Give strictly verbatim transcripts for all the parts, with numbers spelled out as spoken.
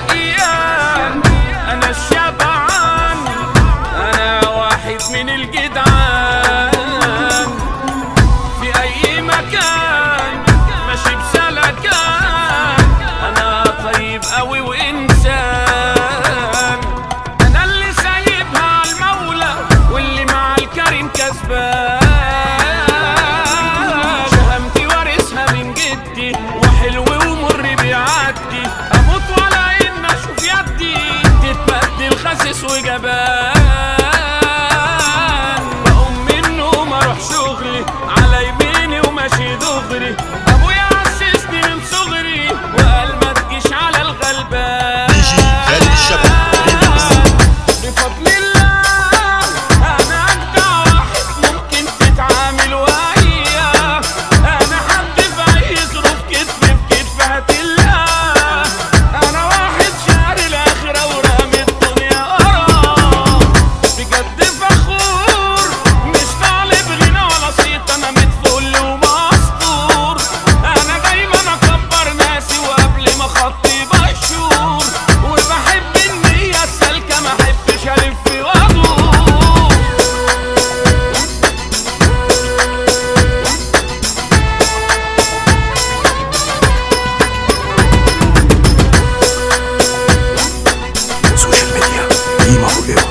شقيان انا الشبعان، انا واحد من الجدعان، في اي مكان ماشي بسلكان، انا طيب قوي وانسان، انا اللي سايبها على المولى واللي مع الكريم كسبان، شهامتي وارثها من جدي وحلو ومر بيعدي، اموت ولا ان اشوف يدي تتبدل خاسس وجبان، بقوم منه وما اروح شغلي على يميني وماشي دغري، ابويا عسسني من صغري وقال ما تجيش على الغلبان. يجي خالد الشبح بفضل الله انا اجدع واحد ممكن تتعامل وياه، انا حد في اي ظروف كتف في كتف هتلاقاه، انا واحد شعر الاخره ورامي الدنيا وراه، بجد فخور مش طالب غنى ولا صيت، انا متفل ومسطور، انا دايما اكبر ناسي وقبل ما خطي بشور، وبحب النية السالكة ما احبش الف وادور. سوشيال ميديا قيمة وقوة.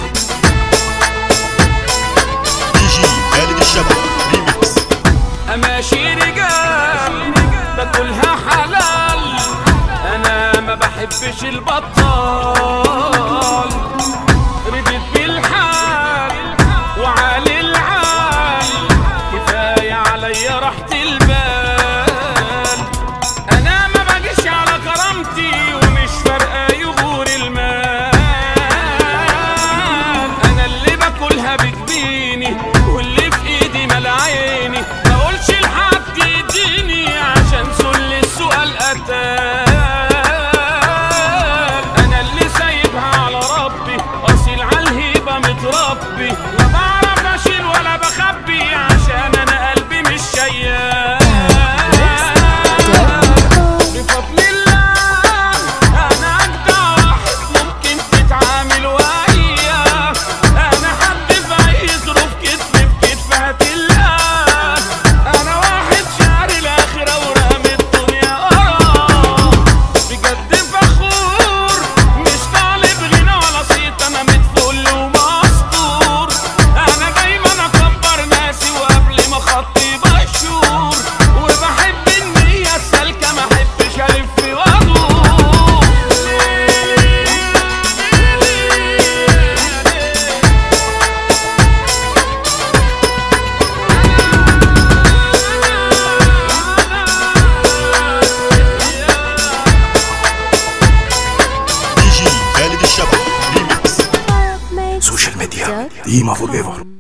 يجي خالد الشبح ريميكس. اماشي رجال باكلها حلال، انا ما بحبش البطال، رديت بالحال وعالي العال، كفايه عليا راحة البال، انا ما باجيش على كرامتي ومش فارقه يغور المال، انا اللي باكلها بتبيني واللي في ايدي مال عيني، ما اقولش لحد يديني عشان سل السؤال قتال، انا اللي سايبها على ربي اصيل على الهيبه متربي، لا بعرف اشيل ولا بخبي عشان انا قلبي مش شيال. بفضل الله انا اجدع واحد ممكن تتعامل وياه، انا حد في اي ظروف كتف في كتف هتلاقاه، انا واحد شعر الاخره ورامي الدنيا وراه، بجد فخور مش طالب غنى ولا صيت، انا متفل ومسطور، انا دايما اكبر ناسي وقبل ما خطي بشور، وبحب النية السالكة ما احبش الف وادور. يجي خالد الشبح ريميكس. سوشيال ميديا قيمة وقوة.